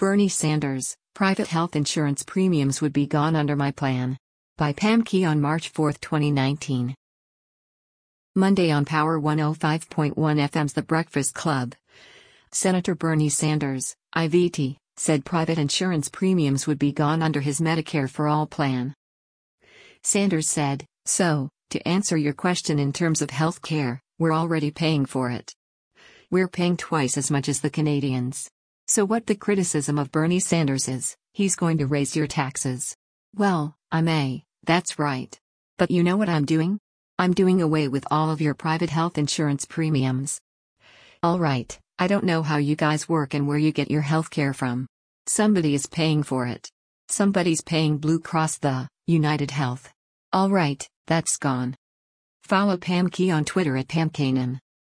Bernie Sanders, private health insurance premiums would be gone under my plan. By Pam Key on March 4, 2019. Monday on Power 105.1 FM's The Breakfast Club. Senator Bernie Sanders, IVT, said private insurance premiums would be gone under his Medicare for All plan. Sanders said, "So, to answer your question in terms of health care, we're already paying for it. We're paying twice as much as the Canadians. So what the criticism of Bernie Sanders is, he's going to raise your taxes. Well, I may, that's right. But you know what I'm doing? I'm doing away with all of your private health insurance premiums. All right, I don't know how you guys work and where you get your health care from. Somebody is paying for it. Somebody's paying Blue Cross, the United Health. All right, that's gone." Follow Pam Key on Twitter at PamKanan.